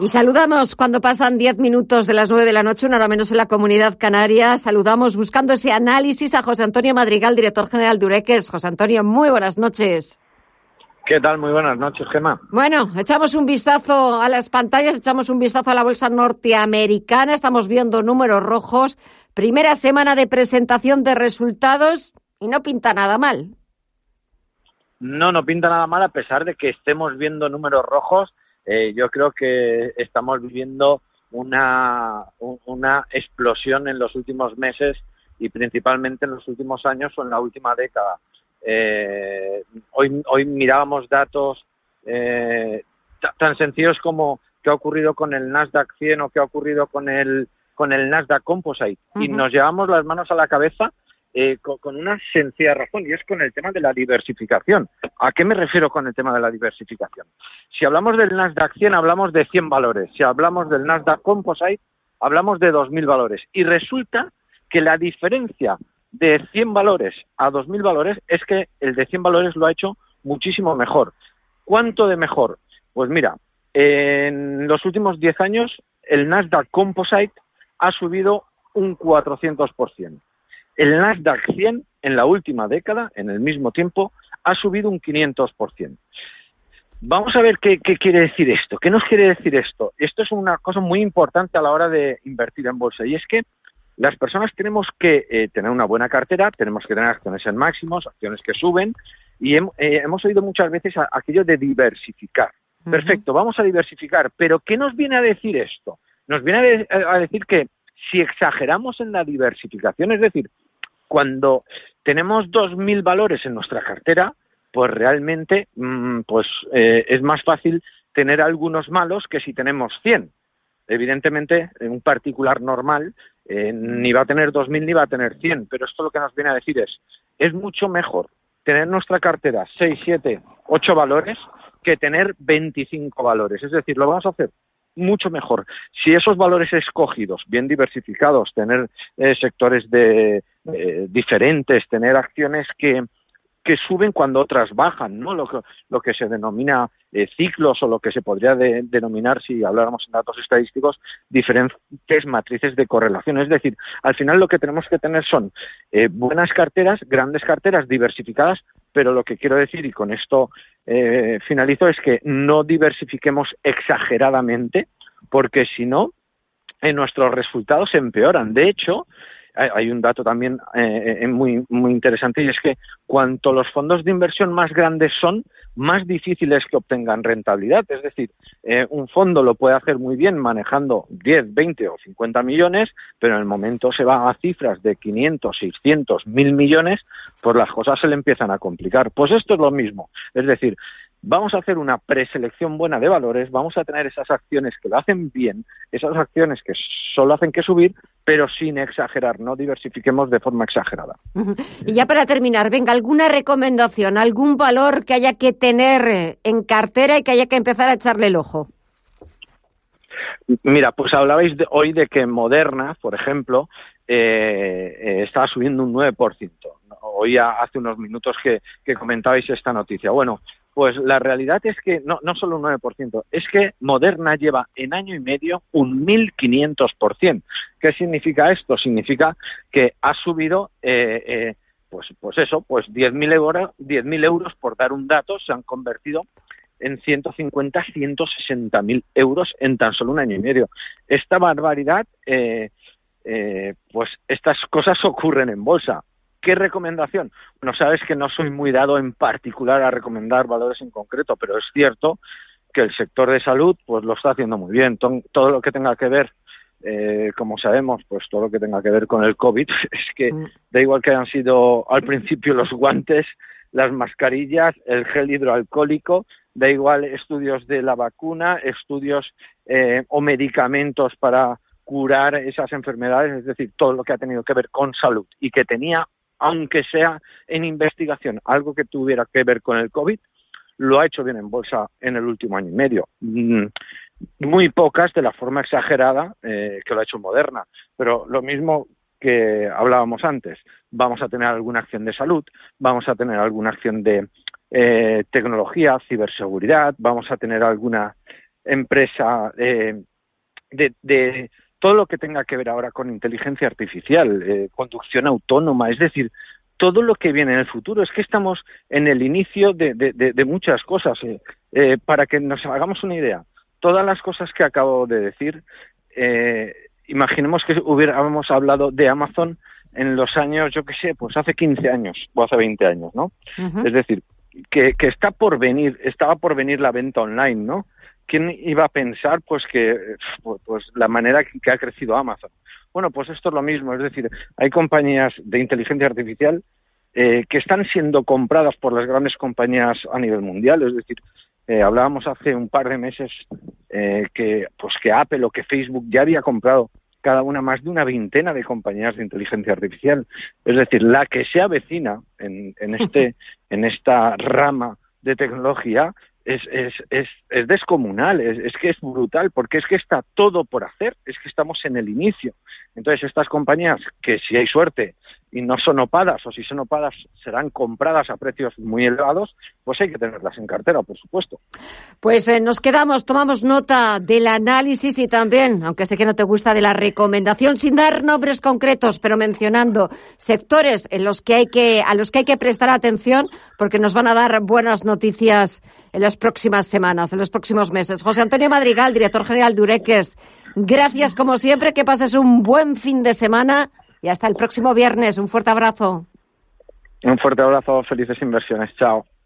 Y saludamos cuando pasan 10 minutos de las 9 de la noche, una hora menos en la Comunidad Canaria. Saludamos buscando ese análisis a José Antonio Madrigal, director general de Eureques. José Antonio, muy buenas noches. ¿Qué tal? Muy buenas noches, Gemma. Bueno, echamos un vistazo a las pantallas, echamos un vistazo a la bolsa norteamericana. Estamos viendo números rojos. Primera semana de presentación de resultados y no pinta nada mal. No pinta nada mal a pesar de que estemos viendo números rojos. Yo creo que estamos viviendo una explosión en los últimos meses y principalmente en los últimos años o en la última década. Hoy mirábamos datos tan sencillos como qué ha ocurrido con el Nasdaq 100 o qué ha ocurrido con el Nasdaq Composite. Y nos llevamos las manos a la cabeza con una sencilla razón, y es con el tema de la diversificación. ¿A qué me refiero con el tema de la diversificación? Si hablamos del Nasdaq 100, hablamos de 100 valores. Si hablamos del Nasdaq Composite, hablamos de 2.000 valores. Y resulta que la diferencia de 100 valores a 2.000 valores es que el de 100 valores lo ha hecho muchísimo mejor. ¿Cuánto de mejor? Pues mira, en los últimos 10 años el Nasdaq Composite ha subido un 400%. El Nasdaq 100 en la última década, en el mismo tiempo, ha subido un 500%. Vamos a ver qué quiere decir esto. ¿Qué nos quiere decir esto? Esto es una cosa muy importante a la hora de invertir en bolsa, y es que las personas tenemos que tener una buena cartera, tenemos que tener acciones en máximos, acciones que suben, y hemos oído muchas veces aquello de diversificar. Perfecto, vamos a diversificar, pero ¿qué nos viene a decir esto? Nos viene a decir que si exageramos en la diversificación, es decir, cuando tenemos 2.000 valores en nuestra cartera, pues realmente es más fácil tener algunos malos que si tenemos 100. Evidentemente, un particular normal ni va a tener 2.000 ni va a tener 100, pero esto lo que nos viene a decir es mucho mejor tener en nuestra cartera 6, 7, 8 valores que tener 25 valores. Es decir, lo vamos a hacer mucho mejor. Si esos valores escogidos, bien diversificados, tener sectores diferentes, tener acciones que suben cuando otras bajan, ¿no? Lo que se denomina ciclos, o lo que se podría denominar, si habláramos en datos estadísticos, diferentes matrices de correlación. Es decir, al final lo que tenemos que tener son buenas carteras, grandes carteras diversificadas, pero lo que quiero decir, y con esto finalizo, es que no diversifiquemos exageradamente, porque si no, nuestros resultados empeoran. De hecho, hay un dato también muy interesante, y es que cuanto los fondos de inversión más grandes son, más difícil es que obtengan rentabilidad. Es decir, un fondo lo puede hacer muy bien manejando 10, 20 o 50 millones, pero en el momento se va a cifras de 500, 600, 1.000 millones, pues las cosas se le empiezan a complicar. Pues esto es lo mismo. Es decir, vamos a hacer una preselección buena de valores, vamos a tener esas acciones que lo hacen bien, esas acciones que solo hacen que subir, pero sin exagerar, no diversifiquemos de forma exagerada. Y ya para terminar, venga, ¿alguna recomendación, algún valor que haya que tener en cartera y que haya que empezar a echarle el ojo? Mira, pues hablabais hoy de que Moderna, por ejemplo, estaba subiendo un 9%. Hoy hace unos minutos que comentabais esta noticia. Bueno, pues la realidad es que no solo un 9%, es que Moderna lleva en año y medio un 1.500%. ¿Qué significa esto? Significa que ha subido, pues 10.000 euros, por dar un dato, se han convertido en 150, 160.000 euros en tan solo un año y medio. Esta barbaridad, pues estas cosas ocurren en bolsa. ¿Qué recomendación? Bueno, sabes que no soy muy dado en particular a recomendar valores en concreto, pero es cierto que el sector de salud pues lo está haciendo muy bien. Todo lo que tenga que ver, como sabemos, pues todo lo que tenga que ver con el COVID, es que da igual que hayan sido al principio los guantes, las mascarillas, el gel hidroalcohólico, da igual estudios de la vacuna, estudios o medicamentos para curar esas enfermedades, es decir, todo lo que ha tenido que ver con salud y que tenía, aunque sea en investigación, algo que tuviera que ver con el COVID, lo ha hecho bien en bolsa en el último año y medio. Muy pocas de la forma exagerada que lo ha hecho Moderna, pero lo mismo que hablábamos antes, vamos a tener alguna acción de salud, vamos a tener alguna acción de tecnología, ciberseguridad, vamos a tener alguna empresa, de todo lo que tenga que ver ahora con inteligencia artificial, conducción autónoma, es decir, todo lo que viene en el futuro. Es que estamos en el inicio de muchas cosas. Para que nos hagamos una idea, todas las cosas que acabo de decir, imaginemos que hubiéramos hablado de Amazon en los años, yo qué sé, pues hace 15 años o hace 20 años, ¿no? Uh-huh. Es decir, que estaba por venir la venta online, ¿no? ¿Quién iba a pensar pues que pues la manera que ha crecido Amazon? Bueno, pues esto es lo mismo, es decir, hay compañías de inteligencia artificial que están siendo compradas por las grandes compañías a nivel mundial, es decir, hablábamos hace un par de meses que Apple o que Facebook ya había comprado cada una más de una veintena de compañías de inteligencia artificial, es decir, la que se avecina en esta rama de tecnología es descomunal, es que es brutal, porque es que está todo por hacer, es que estamos en el inicio. Entonces, estas compañías, que si hay suerte y no son opadas, o si son opadas serán compradas a precios muy elevados, pues hay que tenerlas en cartera, por supuesto. Pues tomamos nota del análisis y también, aunque sé que no te gusta, de la recomendación, sin dar nombres concretos, pero mencionando sectores a los que hay que prestar atención, porque nos van a dar buenas noticias en las próximas semanas, en los próximos meses. José Antonio Madrigal, director general de Eureques, gracias como siempre, que pases un buen fin de semana y hasta el próximo viernes. Un fuerte abrazo. Un fuerte abrazo, felices inversiones. Chao.